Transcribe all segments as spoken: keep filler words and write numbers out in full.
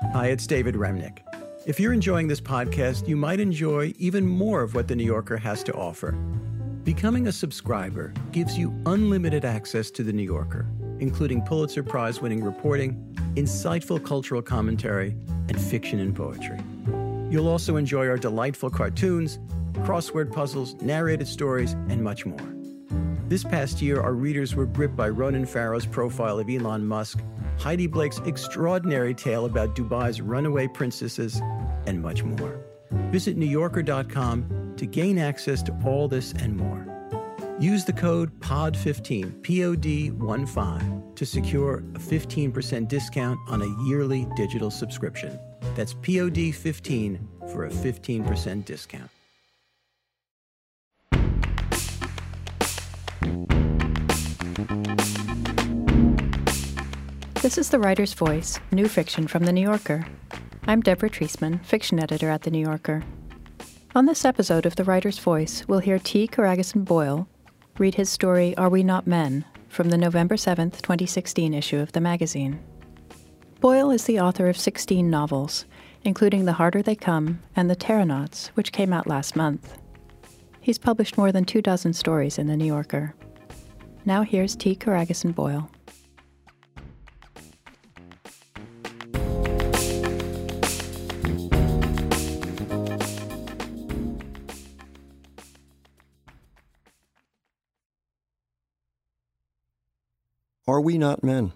Hi, it's David Remnick. If you're enjoying this podcast, you might enjoy even more of what The New Yorker has to offer. Becoming a subscriber gives you unlimited access to The New Yorker, including Pulitzer Prize-winning reporting, insightful cultural commentary, and fiction and poetry. You'll also enjoy our delightful cartoons, crossword puzzles, narrated stories, and much more. This past year, our readers were gripped by Ronan Farrow's profile of Elon Musk, Heidi Blake's extraordinary tale about Dubai's runaway princesses, and much more. Visit New Yorker dot com to gain access to all this and more. Use the code P O D fifteen, P O D fifteen, to secure a fifteen percent discount on a yearly digital subscription. That's P O D fifteen for a fifteen percent discount. This is The Writer's Voice, new fiction from The New Yorker. I'm Deborah Treisman, fiction editor at The New Yorker. On this episode of The Writer's Voice, we'll hear T. Karaghasan Boyle read his story, Are We Not Men?, from the November seventh, twenty sixteen issue of the magazine. Boyle is the author of sixteen novels, including The Harder They Come and The Terranauts, which came out last month. He's published more than two dozen stories in The New Yorker. Now here's T. Karaghasan Boyle. Are We Not Men?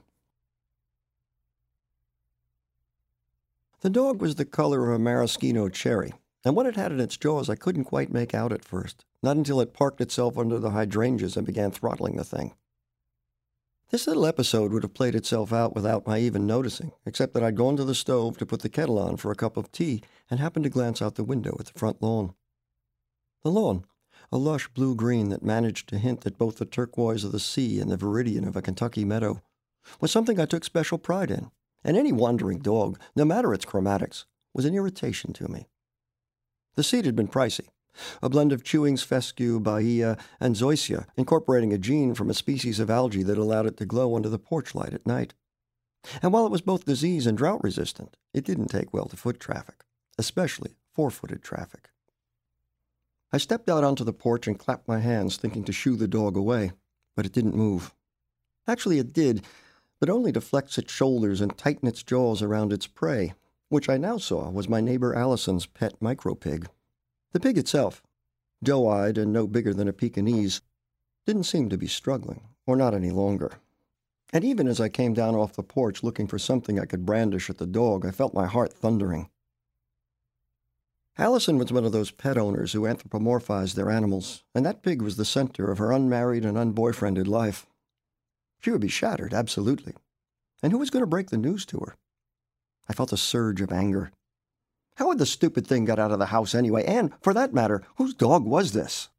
The dog was the color of a maraschino cherry, and what it had in its jaws I couldn't quite make out at first, not until it parked itself under the hydrangeas and began throttling the thing. This little episode would have played itself out without my even noticing, except that I'd gone to the stove to put the kettle on for a cup of tea and happened to glance out the window at the front lawn. The lawn, a lush blue-green that managed to hint at both the turquoise of the sea and the viridian of a Kentucky meadow, was something I took special pride in, and any wandering dog, no matter its chromatics, was an irritation to me. The seed had been pricey, a blend of Chewing's fescue, bahia, and zoysia, incorporating a gene from a species of algae that allowed it to glow under the porch light at night. And while it was both disease and drought-resistant, it didn't take well to foot traffic, especially four-footed traffic. I stepped out onto the porch and clapped my hands, thinking to shoo the dog away, but it didn't move. Actually, it did, but only to flex its shoulders and tighten its jaws around its prey, which I now saw was my neighbor Allison's pet micro-pig. The pig itself, doe-eyed and no bigger than a Pekingese, didn't seem to be struggling, or not any longer. And even as I came down off the porch looking for something I could brandish at the dog, I felt my heart thundering. Allison was one of those pet owners who anthropomorphized their animals, and that pig was the center of her unmarried and unboyfriended life. She would be shattered, absolutely. And who was going to break the news to her? I felt a surge of anger. How had the stupid thing got out of the house anyway? And, for that matter, whose dog was this?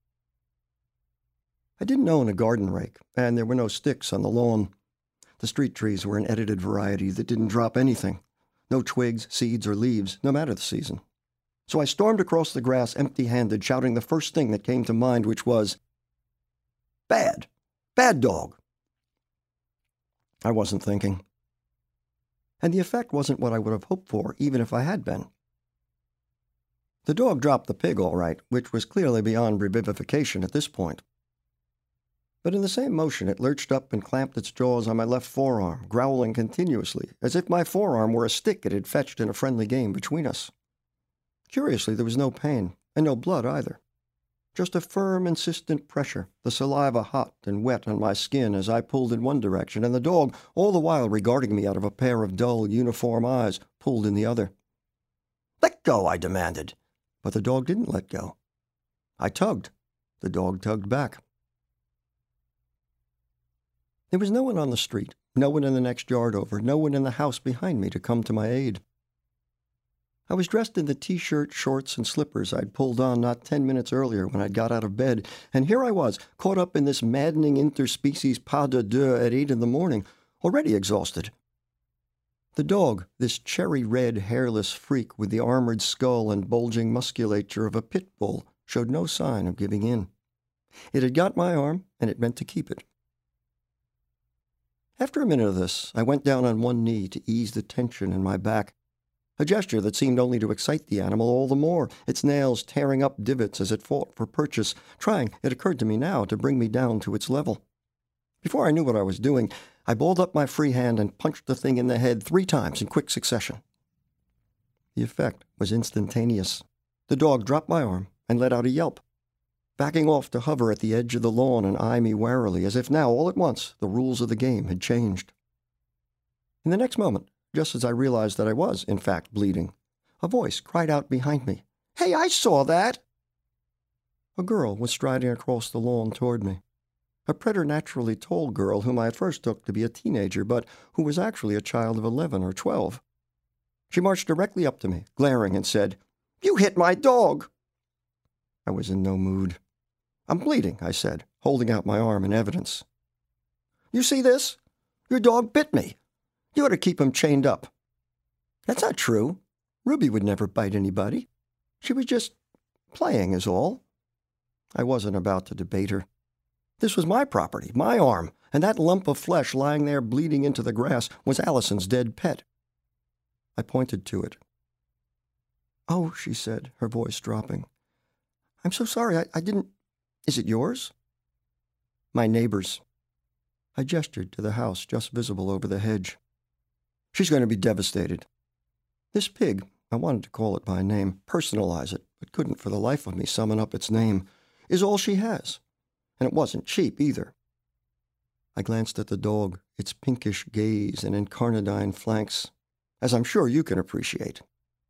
I didn't own a garden rake, and there were no sticks on the lawn. The street trees were an edited variety that didn't drop anything. No twigs, seeds, or leaves, no matter the season. So I stormed across the grass empty-handed, shouting the first thing that came to mind, which was, Bad! Bad dog! I wasn't thinking. And the effect wasn't what I would have hoped for, even if I had been. The dog dropped the pig all right, which was clearly beyond revivification at this point. But in the same motion, it lurched up and clamped its jaws on my left forearm, growling continuously, as if my forearm were a stick it had fetched in a friendly game between us. Curiously, there was no pain, and no blood either. Just a firm, insistent pressure, the saliva hot and wet on my skin as I pulled in one direction, and the dog, all the while regarding me out of a pair of dull, uniform eyes, pulled in the other. "Let go," I demanded. But the dog didn't let go. I tugged. The dog tugged back. There was no one on the street, no one in the next yard over, no one in the house behind me to come to my aid. I was dressed in the T-shirt, shorts, and slippers I'd pulled on not ten minutes earlier when I'd got out of bed, and here I was, caught up in this maddening interspecies pas de deux at eight in the morning, already exhausted. The dog, this cherry-red, hairless freak with the armored skull and bulging musculature of a pit bull, showed no sign of giving in. It had got my arm, and it meant to keep it. After a minute of this, I went down on one knee to ease the tension in my back, a gesture that seemed only to excite the animal all the more, its nails tearing up divots as it fought for purchase, trying, it occurred to me now, to bring me down to its level. Before I knew what I was doing, I balled up my free hand and punched the thing in the head three times in quick succession. The effect was instantaneous. The dog dropped my arm and let out a yelp, backing off to hover at the edge of the lawn and eye me warily, as if now, all at once, the rules of the game had changed. In the next moment, just as I realized that I was, in fact, bleeding, a voice cried out behind me, "Hey, I saw that!" A girl was striding across the lawn toward me. A preternaturally tall girl whom I at first took to be a teenager, but who was actually a child of eleven or twelve. She marched directly up to me, glaring, and said, "You hit my dog!" I was in no mood. "I'm bleeding," I said, holding out my arm in evidence. "You see this? Your dog bit me. You ought to keep him chained up." "That's not true. Ruby would never bite anybody. She was just playing is all." I wasn't about to debate her. This was my property, my arm, and that lump of flesh lying there bleeding into the grass was Allison's dead pet. I pointed to it. "Oh," she said, her voice dropping. "I'm so sorry, I, I didn't... Is it yours?" "My neighbor's." I gestured to the house just visible over the hedge. "She's going to be devastated. This pig," I wanted to call it by name, personalize it, but couldn't for the life of me summon up its name, "is all she has. And it wasn't cheap either." I glanced at the dog, its pinkish gaze and incarnadine flanks, as I'm sure you can appreciate.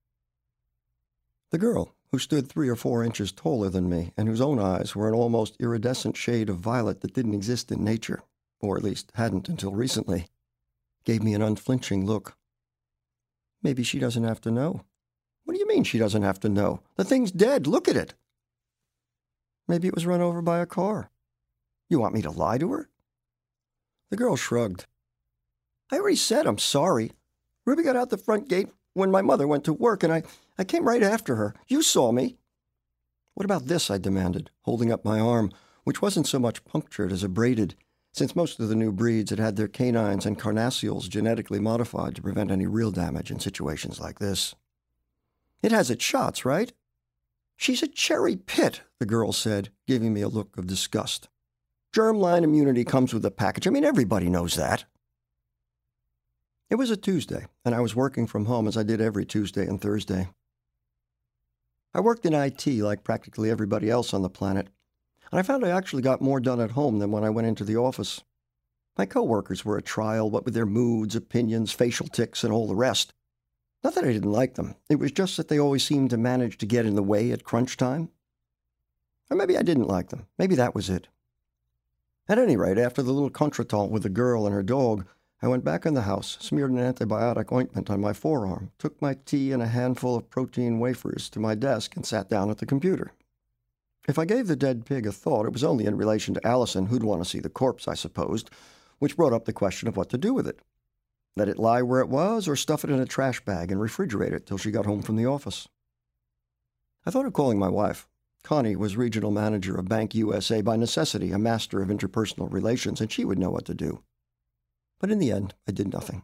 The girl, who stood three or four inches taller than me, and whose own eyes were an almost iridescent shade of violet that didn't exist in nature, or at least hadn't until recently, gave me an unflinching look. "Maybe she doesn't have to know." "What do you mean she doesn't have to know? The thing's dead. Look at it." "Maybe it was run over by a car." "You want me to lie to her?" The girl shrugged. "I already said I'm sorry. Ruby got out the front gate when my mother went to work, and I, I came right after her. You saw me." "What about this?" I demanded, holding up my arm, which wasn't so much punctured as abraded, since most of the new breeds had had their canines and carnassials genetically modified to prevent any real damage in situations like this. "It has its shots, right?" "She's a cherry pit," the girl said, giving me a look of disgust. "Germline immunity comes with the package. I mean, everybody knows that." It was a Tuesday, and I was working from home as I did every Tuesday and Thursday. I worked in I T like practically everybody else on the planet, and I found I actually got more done at home than when I went into the office. My coworkers were a trial, what with their moods, opinions, facial tics, and all the rest. Not that I didn't like them. It was just that they always seemed to manage to get in the way at crunch time. Or maybe I didn't like them. Maybe that was it. At any rate, after the little contretemps with the girl and her dog, I went back in the house, smeared an antibiotic ointment on my forearm, took my tea and a handful of protein wafers to my desk, and sat down at the computer. If I gave the dead pig a thought, it was only in relation to Allison, who'd want to see the corpse, I supposed, which brought up the question of what to do with it. Let it lie where it was, or stuff it in a trash bag and refrigerate it till she got home from the office. I thought of calling my wife. Connie was regional manager of Bank U S A by necessity, a master of interpersonal relations, and she would know what to do. But in the end, I did nothing.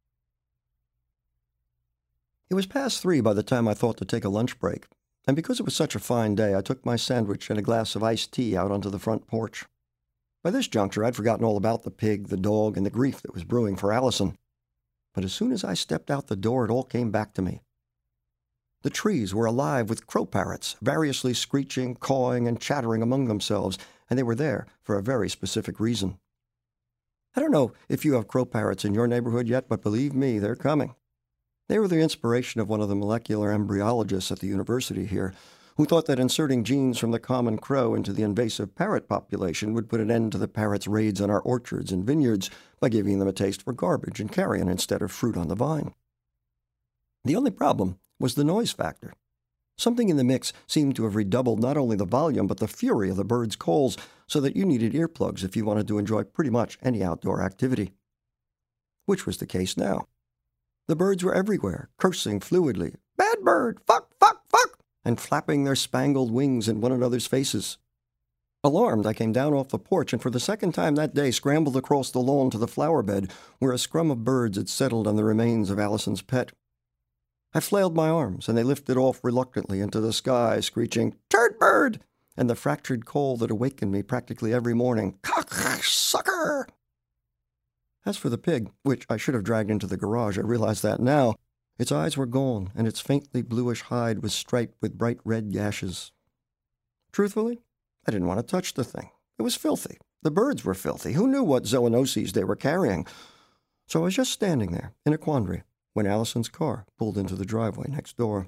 It was past three by the time I thought to take a lunch break, and because it was such a fine day, I took my sandwich and a glass of iced tea out onto the front porch. By this juncture, I'd forgotten all about the pig, the dog, and the grief that was brewing for Allison. But as soon as I stepped out the door, it all came back to me. The trees were alive with crow parrots, variously screeching, cawing, and chattering among themselves, and they were there for a very specific reason. I don't know if you have crow parrots in your neighborhood yet, but believe me, they're coming. They were the inspiration of one of the molecular embryologists at the university here, who thought that inserting genes from the common crow into the invasive parrot population would put an end to the parrots' raids on our orchards and vineyards by giving them a taste for garbage and carrion instead of fruit on the vine. The only problem was the noise factor. Something in the mix seemed to have redoubled not only the volume but the fury of the birds' calls, so that you needed earplugs if you wanted to enjoy pretty much any outdoor activity. Which was the case now. The birds were everywhere, cursing fluidly, "Bad bird! Fuck! Fuck! Fuck!" and flapping their spangled wings in one another's faces. Alarmed, I came down off the porch and for the second time that day scrambled across the lawn to the flower bed, where a scrum of birds had settled on the remains of Allison's pet. I flailed my arms, and they lifted off reluctantly into the sky, screeching, "Turd bird!" and the fractured call that awakened me practically every morning, "Cock, sucker!" As for the pig, which I should have dragged into the garage, I realize that now, its eyes were gone, and its faintly bluish hide was striped with bright red gashes. Truthfully, I didn't want to touch the thing. It was filthy. The birds were filthy. Who knew what zoonoses they were carrying? So I was just standing there, in a quandary, when Allison's car pulled into the driveway next door.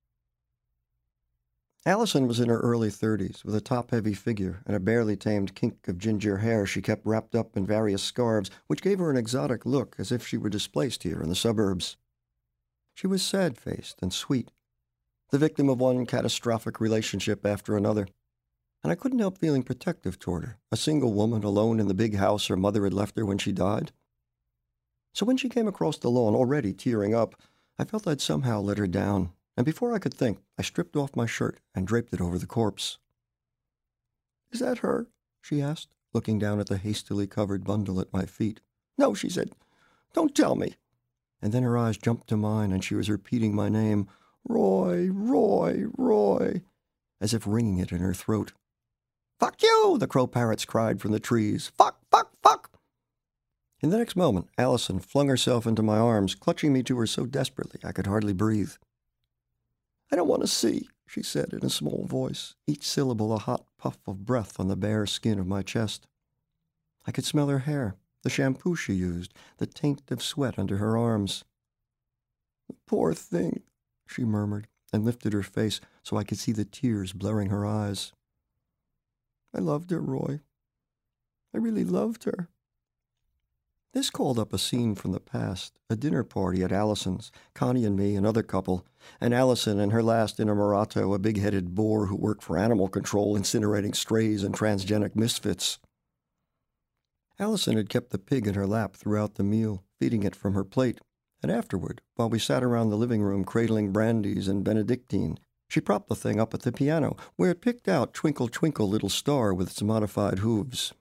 Allison was in her early thirties, with a top-heavy figure and a barely tamed kink of ginger hair she kept wrapped up in various scarves, which gave her an exotic look, as if she were displaced here in the suburbs. She was sad-faced and sweet, the victim of one catastrophic relationship after another, and I couldn't help feeling protective toward her, a single woman alone in the big house her mother had left her when she died. So when she came across the lawn, already tearing up, I felt I'd somehow let her down, and before I could think, I stripped off my shirt and draped it over the corpse. "Is that her?" she asked, looking down at the hastily covered bundle at my feet. "No," she said. "Don't tell me." And then her eyes jumped to mine, and she was repeating my name, "Roy, Roy, Roy," as if ringing it in her throat. "Fuck you!" the crow parrots cried from the trees. "Fuck, fuck, fuck!" In the next moment, Allison flung herself into my arms, clutching me to her so desperately I could hardly breathe. "I don't want to see," she said in a small voice, each syllable a hot puff of breath on the bare skin of my chest. I could smell her hair, the shampoo she used, the taint of sweat under her arms. "The poor thing," she murmured, and lifted her face so I could see the tears blurring her eyes. "I loved her, Roy. I really loved her." This called up a scene from the past, a dinner party at Allison's, Connie and me, another couple, and Allison and her last innamorato, a big-headed boar who worked for animal control, incinerating strays and transgenic misfits. Allison had kept the pig in her lap throughout the meal, feeding it from her plate, and afterward, while we sat around the living room cradling brandies and Benedictine, she propped the thing up at the piano, where it picked out Twinkle, Twinkle, Little Star with its modified hooves.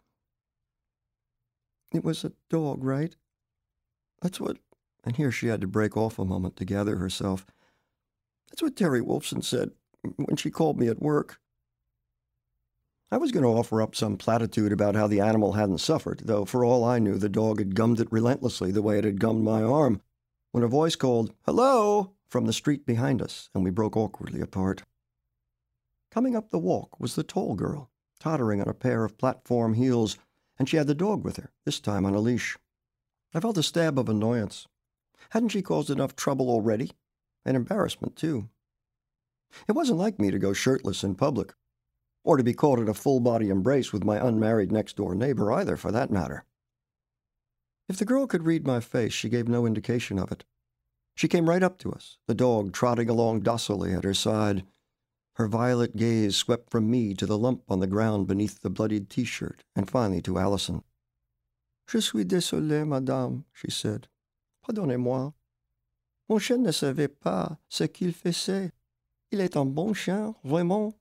"It was a dog, right? That's what—" and here she had to break off a moment to gather herself. "That's what Terry Wolfson said when she called me at work." I was going to offer up some platitude about how the animal hadn't suffered, though for all I knew the dog had gummed it relentlessly the way it had gummed my arm, when a voice called, "Hello!" from the street behind us, and we broke awkwardly apart. Coming up the walk was the tall girl, tottering on a pair of platform heels, and she had the dog with her, this time on a leash. I felt a stab of annoyance. Hadn't she caused enough trouble already? And embarrassment, too. It wasn't like me to go shirtless in public, or to be caught in a full-body embrace with my unmarried next-door neighbor either, for that matter. If the girl could read my face, she gave no indication of it. She came right up to us, the dog trotting along docilely at her side. Her violet gaze swept from me to the lump on the ground beneath the bloodied T-shirt, and finally to Allison. "Je suis désolée, madame," she said. "Pardonnez-moi. Mon chien ne savait pas ce qu'il faisait. Il est un bon chien, vraiment."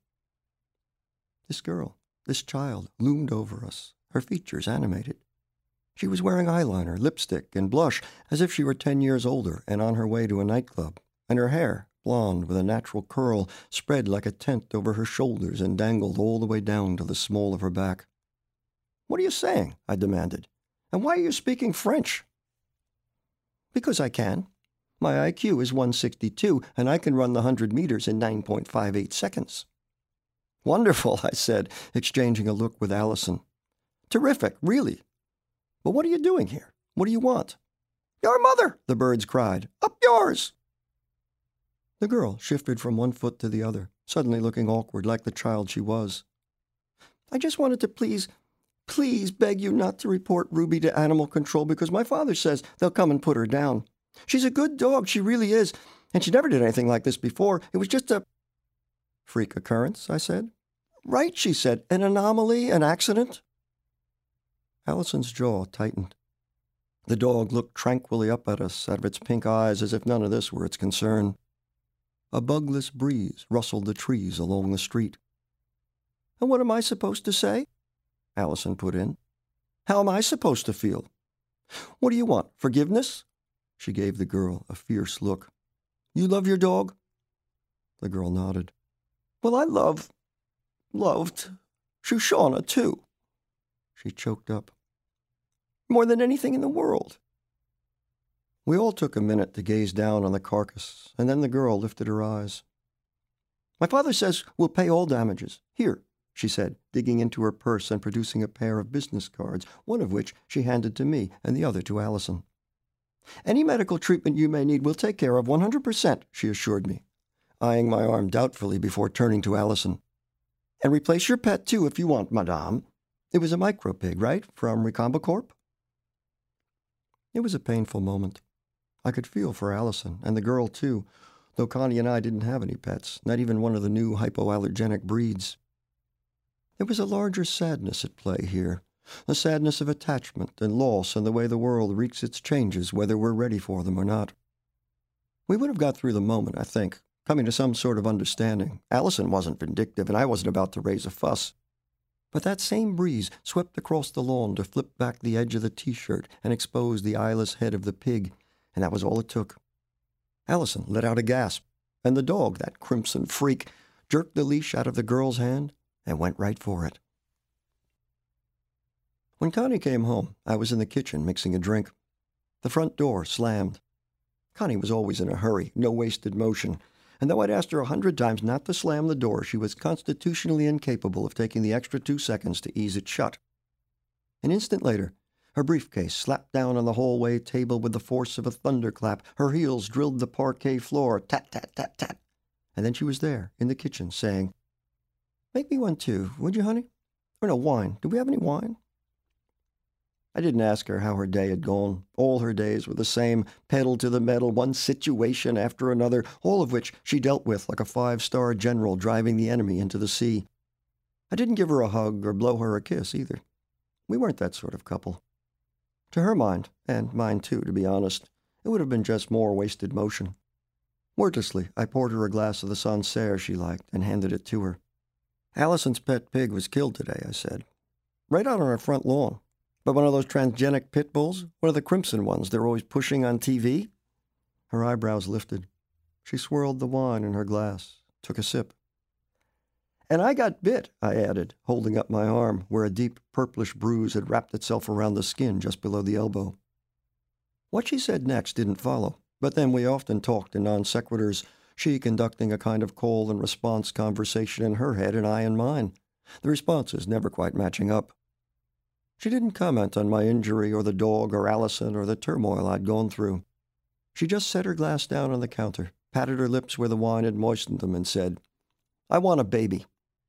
This girl, this child, loomed over us, her features animated. She was wearing eyeliner, lipstick, and blush, as if she were ten years older and on her way to a nightclub, and her hair, blonde with a natural curl, spread like a tent over her shoulders and dangled all the way down to the small of her back. "What are you saying?" I demanded. "And why are you speaking French?" "Because I can. My I Q is one sixty-two, and I can run the hundred meters in nine point five eight seconds. "Wonderful," I said, exchanging a look with Allison. "Terrific, really. But what are you doing here? What do you want?" "Your mother!" the birds cried. "Up yours!" The girl shifted from one foot to the other, suddenly looking awkward like the child she was. "I just wanted to please, please beg you not to report Ruby to animal control because my father says they'll come and put her down. She's a good dog, she really is, and she never did anything like this before. It was just a—" "Freak occurrence," I said. "Right," she said. "An anomaly, an accident." Allison's jaw tightened. The dog looked tranquilly up at us out of its pink eyes as if none of this were its concern. A bugless breeze rustled the trees along the street. "And what am I supposed to say?" Allison put in. "How am I supposed to feel? What do you want, forgiveness?" She gave the girl a fierce look. You love your dog?" The girl nodded. "Well, I love, loved Shoshana, too." She choked up. "More than anything in the world." We all took a minute to gaze down on the carcass, and then the girl lifted her eyes. "My father says we'll pay all damages. Here," she said, digging into her purse and producing a pair of business cards, one of which she handed to me and the other to Allison. "Any medical treatment you may need we'll take care of one hundred percent, she assured me, eyeing my arm doubtfully before turning to Allison. "And replace your pet, too, if you want, madame. It was a micro-pig, right, from Ricamba Corp?" It was a painful moment. I could feel for Allison, and the girl, too, though Connie and I didn't have any pets, not even one of the new hypoallergenic breeds. There was a larger sadness at play here, a sadness of attachment and loss and the way the world wreaks its changes, whether we're ready for them or not. We would have got through the moment, I think, coming to some sort of understanding. Allison wasn't vindictive, and I wasn't about to raise a fuss. But that same breeze swept across the lawn to flip back the edge of the T-shirt and expose the eyeless head of the pig, and that was all it took. Allison let out a gasp, and the dog, that crimson freak, jerked the leash out of the girl's hand and went right for it. When Connie came home, I was in the kitchen mixing a drink. The front door slammed. Connie was always in a hurry, no wasted motion, and though I'd asked her a hundred times not to slam the door, she was constitutionally incapable of taking the extra two seconds to ease it shut. An instant later, her briefcase slapped down on the hallway table with the force of a thunderclap. Her heels drilled the parquet floor, tat, tat, tat, tat. And then she was there, in the kitchen, saying, "Make me one too, would you, honey? Or no, wine. Do we have any wine?" I didn't ask her how her day had gone. All her days were the same, pedal to the metal, one situation after another, all of which she dealt with like a five-star general driving the enemy into the sea. I didn't give her a hug or blow her a kiss, either. We weren't that sort of couple. To her mind, and mine too, to be honest, it would have been just more wasted motion. Wordlessly, I poured her a glass of the Sancerre she liked and handed it to her. "Allison's pet pig was killed today," I said. "Right out on our front lawn. But one of those transgenic pit bulls? One of the crimson ones they're always pushing on T V? Her eyebrows lifted. She swirled the wine in her glass, took a sip. "And I got bit," I added, holding up my arm, where a deep purplish bruise had wrapped itself around the skin just below the elbow. What she said next didn't follow, but then we often talked in non sequiturs, she conducting a kind of call and response conversation in her head and I in mine, the responses never quite matching up. She didn't comment on my injury or the dog or Allison or the turmoil I'd gone through. She just set her glass down on the counter, patted her lips where the wine had moistened them, and said, "I want a baby."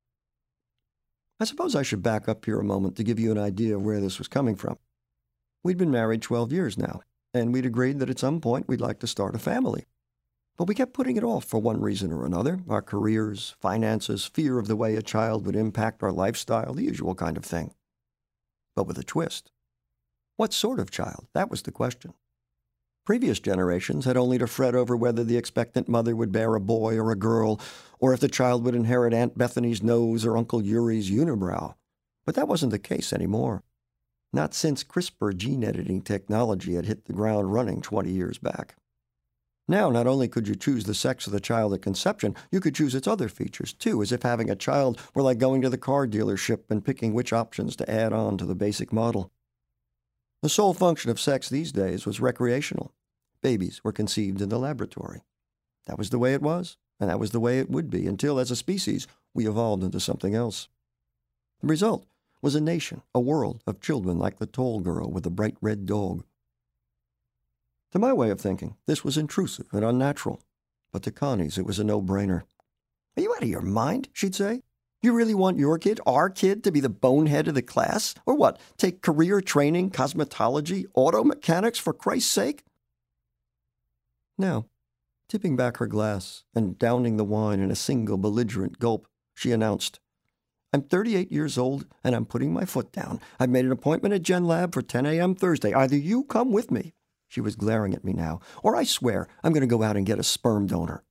I suppose I should back up here a moment to give you an idea of where this was coming from. We'd been married twelve years now, and we'd agreed that at some point we'd like to start a family. But we kept putting it off for one reason or another, our careers, finances, fear of the way a child would impact our lifestyle, the usual kind of thing. But with a twist. What sort of child? That was the question. Previous generations had only to fret over whether the expectant mother would bear a boy or a girl, or if the child would inherit Aunt Bethany's nose or Uncle Yuri's unibrow. But that wasn't the case anymore. Not since CRISPR gene editing technology had hit the ground running twenty years back. Now, not only could you choose the sex of the child at conception, you could choose its other features, too, as if having a child were like going to the car dealership and picking which options to add on to the basic model. The sole function of sex these days was recreational. Babies were conceived in the laboratory. That was the way it was, and that was the way it would be, until, as a species, we evolved into something else. The result was a nation, a world of children like the tall girl with the bright red dog. To my way of thinking, this was intrusive and unnatural, but to Connie's it was a no-brainer. "Are you out of your mind?" she'd say. "You really want your kid, our kid, to be the bonehead of the class? Or what, take career training, cosmetology, auto mechanics, for Christ's sake?" Now, tipping back her glass and downing the wine in a single belligerent gulp, she announced, "I'm thirty-eight years old, and I'm putting my foot down. I've made an appointment at Gen Lab for ten a.m. Thursday. Either you come with me," she was glaring at me now, "or I swear I'm going to go out and get a sperm donor."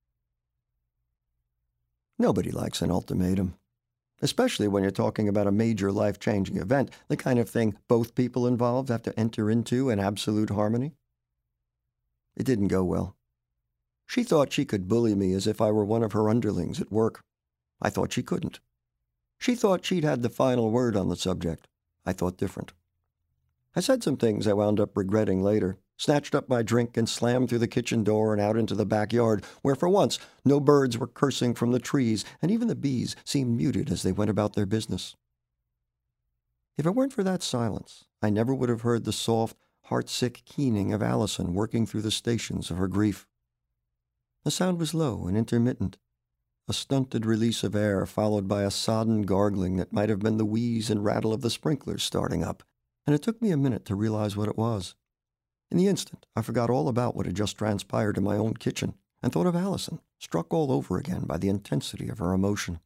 Nobody likes an ultimatum, especially when you're talking about a major life-changing event, the kind of thing both people involved have to enter into in absolute harmony. It didn't go well. She thought she could bully me as if I were one of her underlings at work. I thought she couldn't. She thought she'd had the final word on the subject. I thought different. I said some things I wound up regretting later, snatched up my drink and slammed through the kitchen door and out into the backyard, where for once no birds were cursing from the trees, and even the bees seemed muted as they went about their business. If it weren't for that silence, I never would have heard the soft, heart-sick keening of Allison working through the stations of her grief. The sound was low and intermittent, a stunted release of air followed by a sodden gargling that might have been the wheeze and rattle of the sprinklers starting up, and it took me a minute to realize what it was. In the instant, I forgot all about what had just transpired in my own kitchen and thought of Allison, struck all over again by the intensity of her emotion.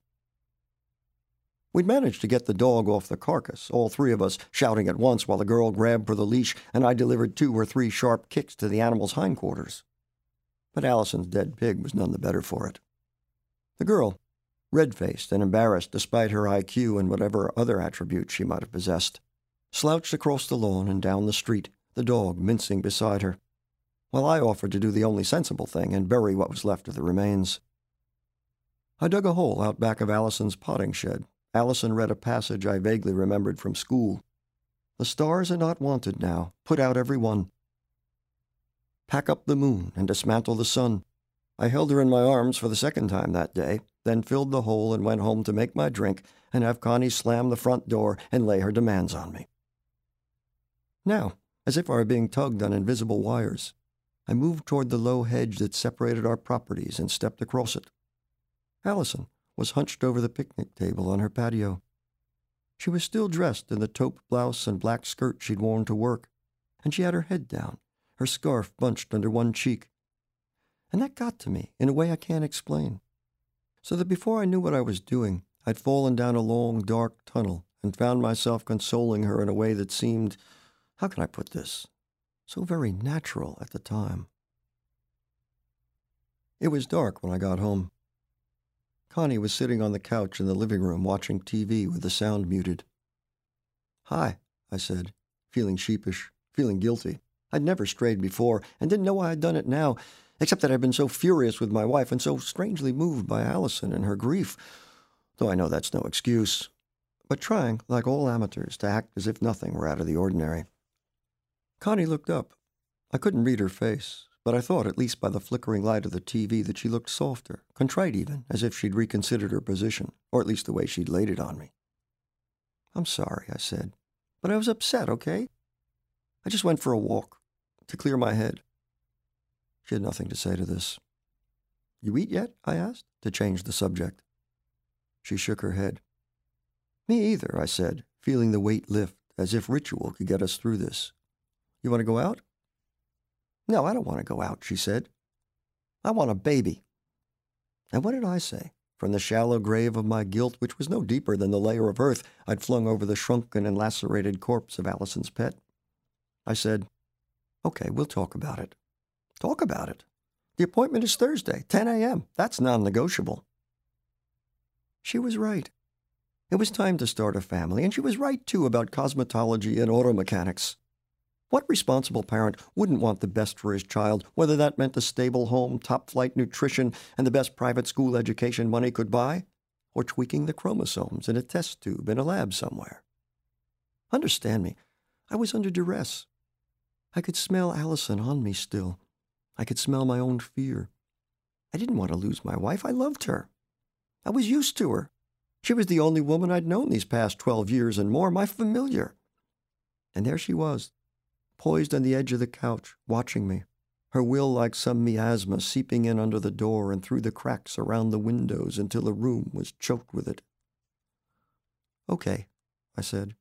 We'd managed to get the dog off the carcass, all three of us shouting at once while the girl grabbed for the leash and I delivered two or three sharp kicks to the animal's hindquarters. But Allison's dead pig was none the better for it. The girl, red-faced and embarrassed despite her I Q and whatever other attributes she might have possessed, slouched across the lawn and down the street, the dog mincing beside her, while I offered to do the only sensible thing and bury what was left of the remains. I dug a hole out back of Allison's potting shed. Allison read a passage I vaguely remembered from school. The stars are not wanted now. Put out every one. Pack up the moon and dismantle the sun. I held her in my arms for the second time that day, then filled the hole and went home to make my drink and have Connie slam the front door and lay her demands on me. Now, as if I were being tugged on invisible wires, I moved toward the low hedge that separated our properties and stepped across it. Allison was hunched over the picnic table on her patio. She was still dressed in the taupe blouse and black skirt she'd worn to work, and she had her head down, her scarf bunched under one cheek. And that got to me in a way I can't explain, so that before I knew what I was doing, I'd fallen down a long, dark tunnel and found myself consoling her in a way that seemed, how can I put this, so very natural at the time. It was dark when I got home. Connie was sitting on the couch in the living room watching T V with the sound muted. "Hi," I said, feeling sheepish, feeling guilty. I'd never strayed before and didn't know why I'd done it now, except that I'd been so furious with my wife and so strangely moved by Allison and her grief, though I know that's no excuse, but trying, like all amateurs, to act as if nothing were out of the ordinary. Connie looked up. I couldn't read her face, but I thought, at least by the flickering light of the T V, that she looked softer, contrite even, as if she'd reconsidered her position, or at least the way she'd laid it on me. "I'm sorry," I said, "but I was upset, okay? I just went for a walk, to clear my head." She had nothing to say to this. "You eat yet?" I asked, to change the subject. She shook her head. "Me either," I said, feeling the weight lift, as if ritual could get us through this. "You want to go out?" "No, I don't want to go out," she said. "I want a baby." And what did I say? From the shallow grave of my guilt, which was no deeper than the layer of earth I'd flung over the shrunken and lacerated corpse of Allison's pet, I said, "Okay, we'll talk about it." "Talk about it? The appointment is Thursday, ten a.m. That's non-negotiable." She was right. It was time to start a family, and she was right, too, about cosmetology and auto mechanics. What responsible parent wouldn't want the best for his child, whether that meant a stable home, top-flight nutrition, and the best private school education money could buy, or tweaking the chromosomes in a test tube in a lab somewhere? Understand me, I was under duress. I could smell Allison on me still. I could smell my own fear. I didn't want to lose my wife. I loved her. I was used to her. She was the only woman I'd known these past twelve years and more, my familiar. And there she was, poised on the edge of the couch, watching me, her will like some miasma seeping in under the door and through the cracks around the windows until the room was choked with it. "Okay," I said.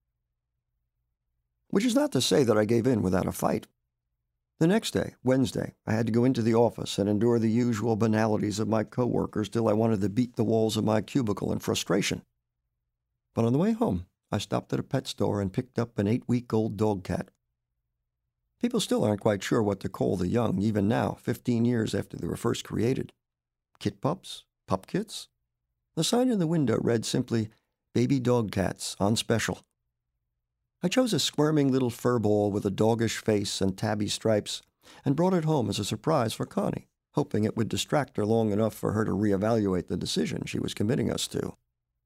Which is not to say that I gave in without a fight. The next day, Wednesday, I had to go into the office and endure the usual banalities of my coworkers till I wanted to beat the walls of my cubicle in frustration. But on the way home, I stopped at a pet store and picked up an eight-week-old dog cat. People still aren't quite sure what to call the young, even now, fifteen years after they were first created. Kit pups? Pup kits? The sign in the window read simply, "Baby dog cats on special." I chose a squirming little fur ball with a doggish face and tabby stripes and brought it home as a surprise for Connie, hoping it would distract her long enough for her to reevaluate the decision she was committing us to.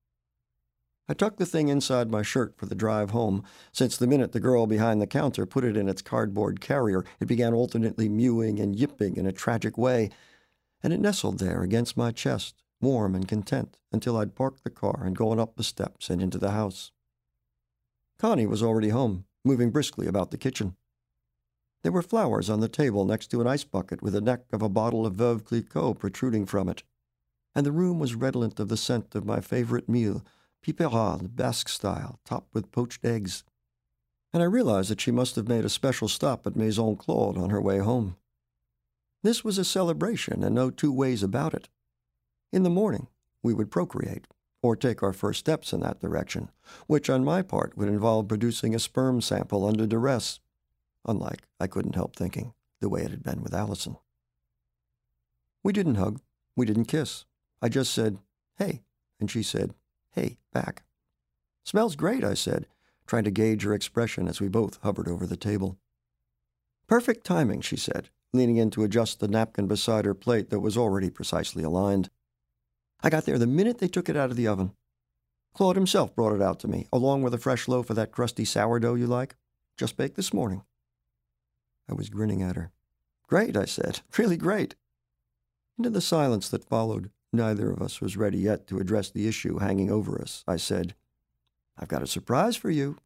I tucked the thing inside my shirt for the drive home, since the minute the girl behind the counter put it in its cardboard carrier, it began alternately mewing and yipping in a tragic way, and it nestled there against my chest, warm and content, until I'd parked the car and gone up the steps and into the house. Connie was already home, moving briskly about the kitchen. There were flowers on the table next to an ice bucket with the neck of a bottle of Veuve Clicquot protruding from it, and the room was redolent of the scent of my favorite meal, piperade, Basque style, topped with poached eggs. And I realized that she must have made a special stop at Maison Claude on her way home. This was a celebration, and no two ways about it. In the morning, we would procreate, or take our first steps in that direction, which on my part would involve producing a sperm sample under duress, unlike, I couldn't help thinking, the way it had been with Allison. We didn't hug. We didn't kiss. I just said, "Hey," and she said, "Hey," back. "Smells great," I said, trying to gauge her expression as we both hovered over the table. "Perfect timing," she said, leaning in to adjust the napkin beside her plate that was already precisely aligned. "I got there the minute they took it out of the oven. Claude himself brought it out to me, along with a fresh loaf of that crusty sourdough you like, just baked this morning." I was grinning at her. "Great," I said, "really great." Into the silence that followed, neither of us was ready yet to address the issue hanging over us. I said, "I've got a surprise for you."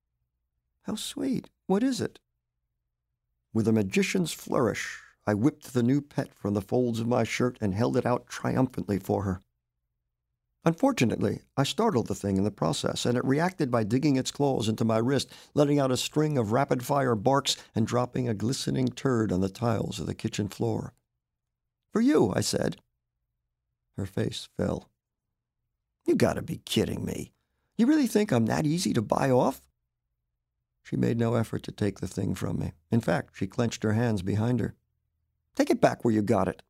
"How sweet. What is it?" With a magician's flourish, I whipped the new pet from the folds of my shirt and held it out triumphantly for her. Unfortunately, I startled the thing in the process, and it reacted by digging its claws into my wrist, letting out a string of rapid-fire barks and dropping a glistening turd on the tiles of the kitchen floor. "For you," I said. Her face fell. "You gotta be kidding me. You really think I'm that easy to buy off?" She made no effort to take the thing from me. In fact, she clenched her hands behind her. "Take it back where you got it."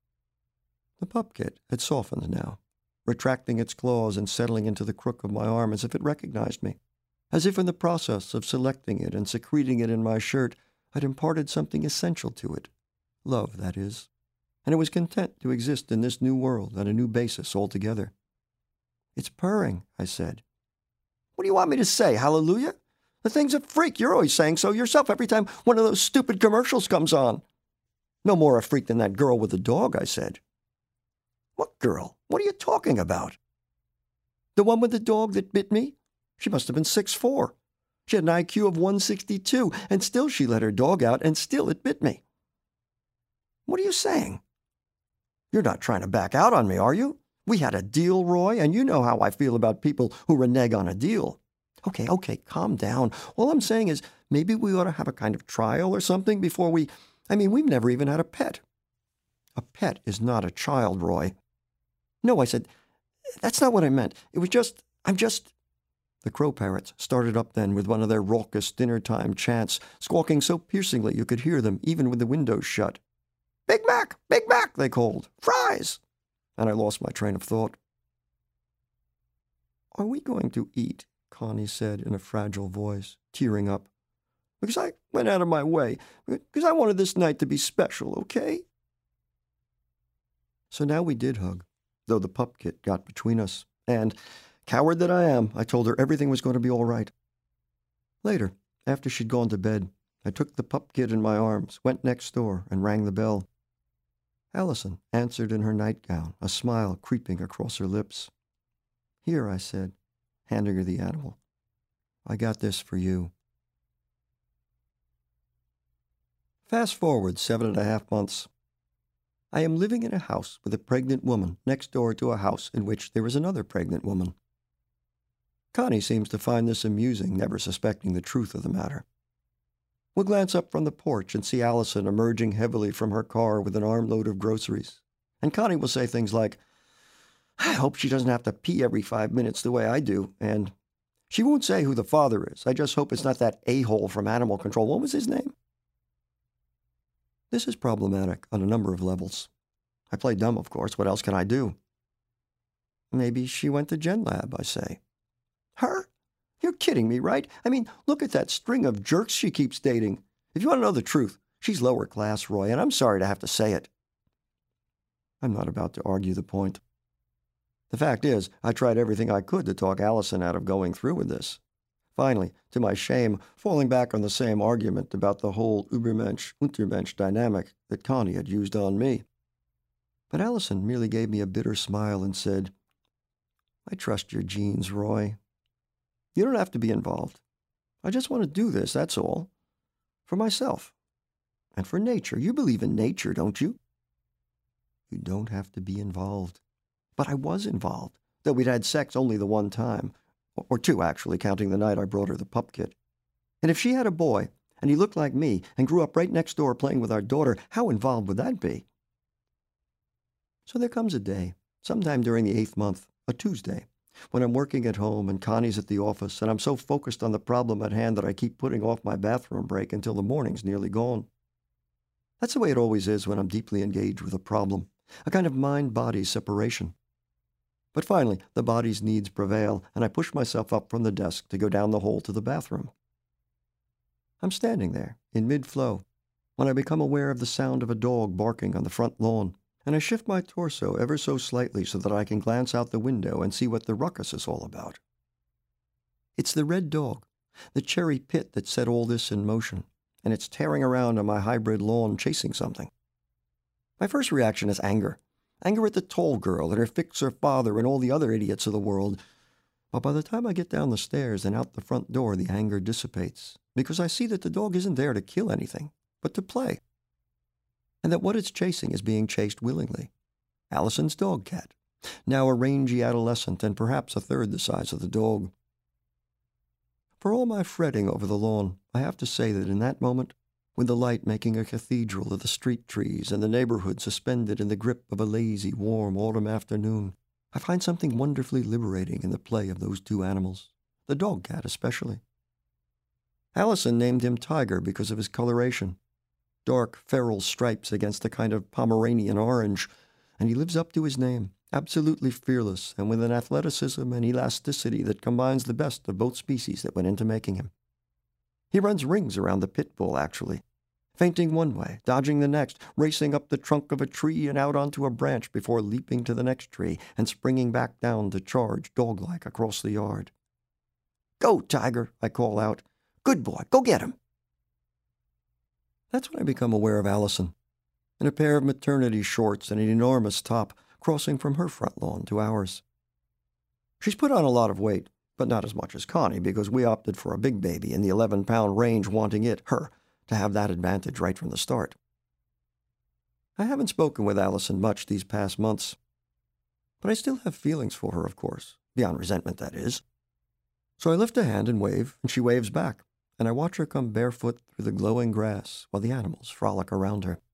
The pup kit had softened now, retracting its claws and settling into the crook of my arm as if it recognized me, as if in the process of selecting it and secreting it in my shirt, I'd imparted something essential to it. Love, that is. And it was content to exist in this new world on a new basis altogether. "It's purring," I said. "What do you want me to say, hallelujah? The thing's a freak. You're always saying so yourself every time one of those stupid commercials comes on." "No more a freak than that girl with the dog," I said. "What girl? What are you talking about?" "The one with the dog that bit me? She must have been six foot four. She had an I Q of one sixty-two, and still she let her dog out, and still it bit me." "What are you saying? You're not trying to back out on me, are you? We had a deal, Roy, and you know how I feel about people who renege on a deal." Okay, okay, calm down. All I'm saying is maybe we ought to have a kind of trial or something before we... I mean, we've never even had a pet." "A pet is not a child, Roy." "No," I said, "that's not what I meant. It was just... I'm just..." The crow parrots started up then with one of their raucous dinner-time chants, squawking so piercingly you could hear them even with the windows shut. "Big Mac! Big Mac!" they called. "Fries!" And I lost my train of thought. "Are we going to eat?" Connie said in a fragile voice, tearing up. "Because I went out of my way. Because I wanted this night to be special, okay?" So now we did hug, though the pup kit got between us. And, coward that I am, I told her everything was going to be all right. Later, after she'd gone to bed, I took the pup kit in my arms, went next door, and rang the bell. Allison answered in her nightgown, a smile creeping across her lips. "Here," I said, handing her the animal. "I got this for you." Fast forward seven and a half months. I am living in a house with a pregnant woman next door to a house in which there is another pregnant woman. Connie seems to find this amusing, never suspecting the truth of the matter. We'll glance up from the porch and see Allison emerging heavily from her car with an armload of groceries. And Connie will say things like, "I hope she doesn't have to pee every five minutes the way I do," and she won't say who the father is. I just hope it's not that a-hole from Animal Control. What was his name? This is problematic on a number of levels. I play dumb, of course. What else can I do? "Maybe she went to Gen Lab," I say. "Her? You're kidding me, right? I mean, look at that string of jerks she keeps dating. If you want to know the truth, she's lower class, Roy, and I'm sorry to have to say it." I'm not about to argue the point. The fact is, I tried everything I could to talk Allison out of going through with this. Finally, to my shame, falling back on the same argument about the whole Übermensch-Untermensch dynamic that Connie had used on me. But Allison merely gave me a bitter smile and said, I trust your genes, Roy. You don't have to be involved. I just want to do this, that's all. For myself. And for nature. You believe in nature, don't you? You don't have to be involved. But I was involved, though we'd had sex only the one time. Or two, actually, counting the night I brought her the pup kit. And if she had a boy, and he looked like me, and grew up right next door playing with our daughter, how involved would that be? So there comes a day, sometime during the eighth month, a Tuesday, when I'm working at home and Connie's at the office, and I'm so focused on the problem at hand that I keep putting off my bathroom break until the morning's nearly gone. That's the way it always is when I'm deeply engaged with a problem, a kind of mind-body separation. But finally, the body's needs prevail, and I push myself up from the desk to go down the hall to the bathroom. I'm standing there, in mid-flow, when I become aware of the sound of a dog barking on the front lawn, and I shift my torso ever so slightly so that I can glance out the window and see what the ruckus is all about. It's the red dog, the cherry pit that set all this in motion, and it's tearing around on my hybrid lawn chasing something. My first reaction is anger. Anger at the tall girl and her fixer father and all the other idiots of the world. But by the time I get down the stairs and out the front door, the anger dissipates, because I see that the dog isn't there to kill anything, but to play. And that what it's chasing is being chased willingly. Allison's dog cat, now a rangy adolescent and perhaps a third the size of the dog. For all my fretting over the lawn, I have to say that in that moment, with the light making a cathedral of the street trees and the neighborhood suspended in the grip of a lazy, warm autumn afternoon, I find something wonderfully liberating in the play of those two animals, the dog cat especially. Allison named him Tiger because of his coloration, dark, feral stripes against a kind of Pomeranian orange, and he lives up to his name, absolutely fearless and with an athleticism and elasticity that combines the best of both species that went into making him. He runs rings around the pit bull, actually, feinting one way, dodging the next, racing up the trunk of a tree and out onto a branch before leaping to the next tree and springing back down to charge, dog-like, across the yard. Go, Tiger, I call out. Good boy, go get him. That's when I become aware of Allison, in a pair of maternity shorts and an enormous top, crossing from her front lawn to ours. She's put on a lot of weight, but not as much as Connie, because we opted for a big baby in the eleven-pound range, wanting it, her, to have that advantage right from the start. I haven't spoken with Allison much these past months, but I still have feelings for her, of course, beyond resentment, that is. So I lift a hand and wave, and she waves back, and I watch her come barefoot through the glowing grass while the animals frolic around her.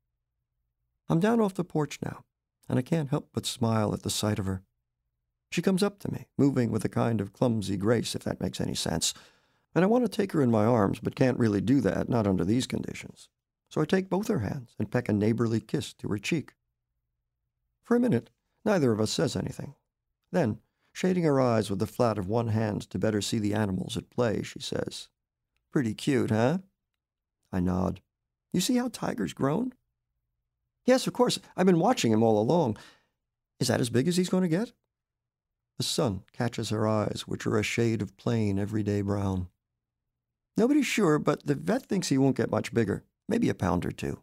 I'm down off the porch now, and I can't help but smile at the sight of her. She comes up to me, moving with a kind of clumsy grace, if that makes any sense, and I want to take her in my arms, but can't really do that, not under these conditions. So I take both her hands and peck a neighborly kiss to her cheek. For a minute, neither of us says anything. Then, shading her eyes with the flat of one hand to better see the animals at play, she says, "Pretty cute, huh?" I nod. "You see how Tiger's grown?" "Yes, of course. I've been watching him all along. Is that as big as he's going to get?" The sun catches her eyes, which are a shade of plain, everyday brown. "Nobody's sure, but the vet thinks he won't get much bigger. Maybe a pound or two."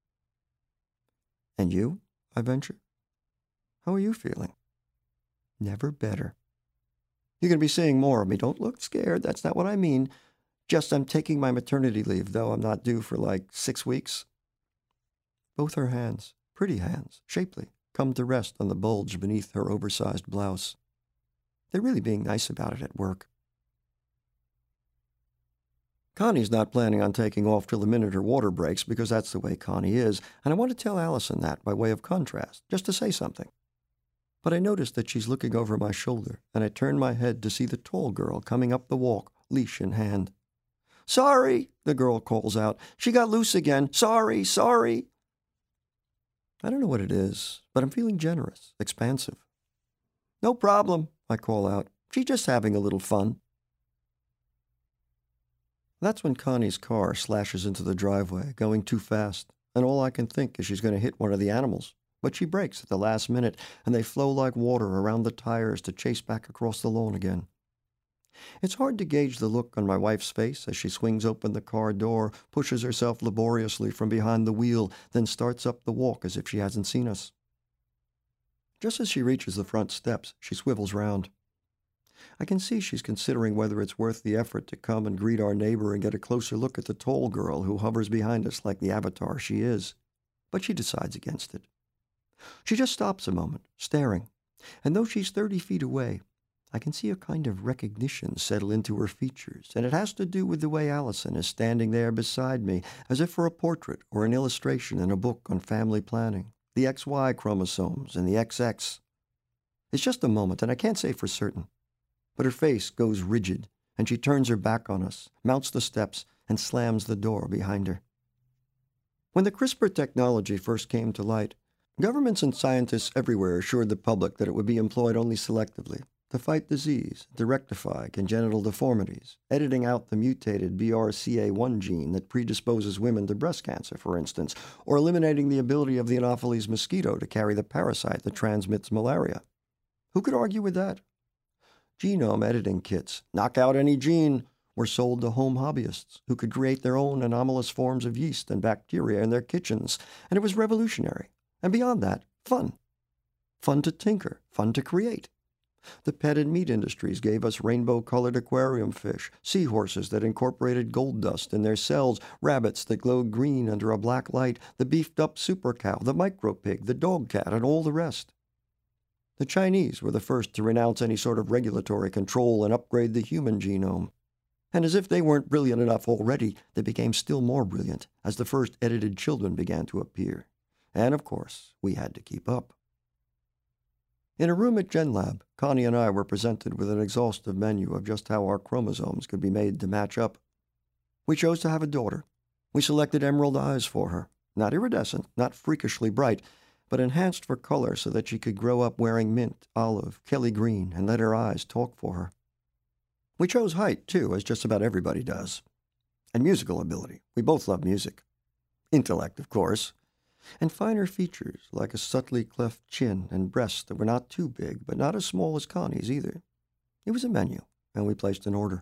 "And you?" I venture. "How are you feeling?" "Never better." "You're going to be seeing more of me. Don't look scared. That's not what I mean. Just I'm taking my maternity leave, though I'm not due for like six weeks. Both her hands, pretty hands, shapely, come to rest on the bulge beneath her oversized blouse. They're really being nice about it at work. Connie's not planning on taking off till the minute her water breaks, because that's the way Connie is, and I want to tell Allison that by way of contrast, just to say something. But I notice that she's looking over my shoulder, and I turn my head to see the tall girl coming up the walk, leash in hand. "Sorry," the girl calls out. "She got loose again. Sorry, sorry." I don't know what it is, but I'm feeling generous, expansive. "No problem," I call out. "She's just having a little fun." That's when Connie's car slashes into the driveway, going too fast, and all I can think is she's going to hit one of the animals, but she brakes at the last minute, and they flow like water around the tires to chase back across the lawn again. It's hard to gauge the look on my wife's face as she swings open the car door, pushes herself laboriously from behind the wheel, then starts up the walk as if she hasn't seen us. Just as she reaches the front steps, she swivels round. I can see she's considering whether it's worth the effort to come and greet our neighbor and get a closer look at the tall girl who hovers behind us like the avatar she is, but she decides against it. She just stops a moment, staring, and though she's thirty feet away, I can see a kind of recognition settle into her features, and it has to do with the way Allison is standing there beside me, as if for a portrait or an illustration in a book on family planning, the X Y chromosomes and the X X. It's just a moment, and I can't say for certain. But her face goes rigid, and she turns her back on us, mounts the steps, and slams the door behind her. When the CRISPR technology first came to light, governments and scientists everywhere assured the public that it would be employed only selectively, to fight disease, to rectify congenital deformities, editing out the mutated B R C A one gene that predisposes women to breast cancer, for instance, or eliminating the ability of the Anopheles mosquito to carry the parasite that transmits malaria. Who could argue with that? Genome editing kits, knock out any gene, were sold to home hobbyists who could create their own anomalous forms of yeast and bacteria in their kitchens, and it was revolutionary. And beyond that, fun. Fun to tinker, fun to create. The pet and meat industries gave us rainbow-colored aquarium fish, seahorses that incorporated gold dust in their cells, rabbits that glowed green under a black light, the beefed-up super cow, the micro-pig, the dog cat, and all the rest. The Chinese were the first to renounce any sort of regulatory control and upgrade the human genome. And as if they weren't brilliant enough already, they became still more brilliant as the first edited children began to appear. And, of course, we had to keep up. In a room at GenLab, Connie and I were presented with an exhaustive menu of just how our chromosomes could be made to match up. We chose to have a daughter. We selected emerald eyes for her, not iridescent, not freakishly bright, but enhanced for color so that she could grow up wearing mint, olive, Kelly green, and let her eyes talk for her. We chose height, too, as just about everybody does. And musical ability. We both love music. Intellect, of course. And finer features, like a subtly cleft chin and breasts that were not too big, but not as small as Connie's either. It was a menu, and we placed an order.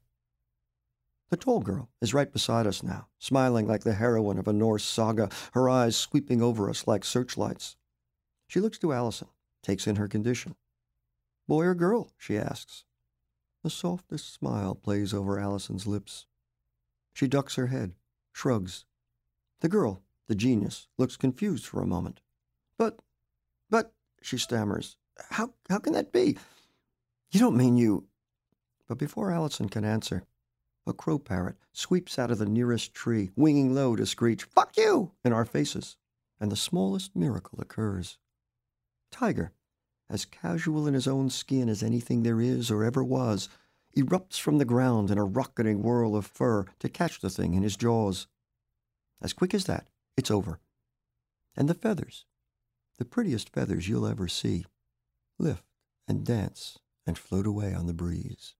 The tall girl is right beside us now, smiling like the heroine of a Norse saga, her eyes sweeping over us like searchlights. She looks to Allison, takes in her condition. "Boy or girl?" she asks. The softest smile plays over Allison's lips. She ducks her head, shrugs. The girl, the genius, looks confused for a moment. But, but, she stammers, how, how can that be? You don't mean you... But before Allison can answer, a crow parrot sweeps out of the nearest tree, winging low to screech, "Fuck you!" in our faces, and the smallest miracle occurs. Tiger, as casual in his own skin as anything there is or ever was, erupts from the ground in a rocketing whirl of fur to catch the thing in his jaws. As quick as that, it's over. And the feathers, the prettiest feathers you'll ever see, lift and dance and float away on the breeze.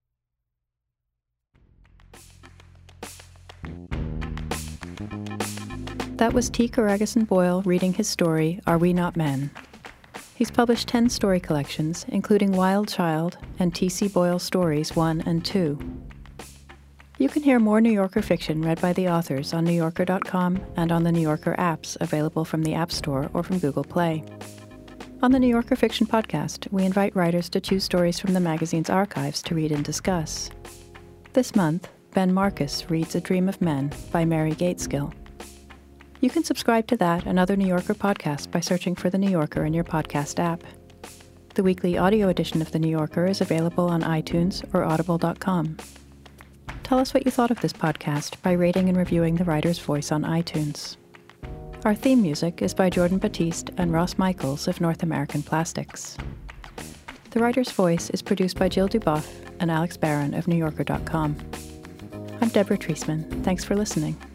That was T. Karageson Boyle reading his story, Are We Not Men? He's published ten story collections, including Wild Child and T C. Boyle Stories one and two. You can hear more New Yorker fiction read by the authors on New Yorker dot com and on the New Yorker apps available from the App Store or from Google Play. On the New Yorker Fiction Podcast, we invite writers to choose stories from the magazine's archives to read and discuss. This month, Ben Marcus reads A Dream of Men by Mary Gateskill. You can subscribe to that and other New Yorker podcasts by searching for The New Yorker in your podcast app. The weekly audio edition of The New Yorker is available on iTunes or audible dot com. Tell us what you thought of this podcast by rating and reviewing The Writer's Voice on iTunes. Our theme music is by Jordan Batiste and Ross Michaels of North American Plastics. The Writer's Voice is produced by Jill Duboff and Alex Barron of New Yorker dot com. I'm Deborah Treisman. Thanks for listening.